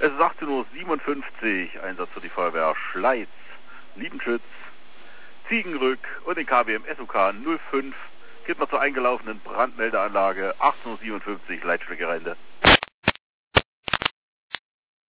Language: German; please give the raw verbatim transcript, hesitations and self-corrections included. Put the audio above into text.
Es ist achtzehn Uhr siebenundfünfzig, Einsatz für die Feuerwehr Schleiz, Liebenschütz, Ziegenrück und den K W M S O K null fünf. Geht mal zur eingelaufenen Brandmeldeanlage, achtzehn Uhr siebenundfünfzig, Leitstrecke Rente.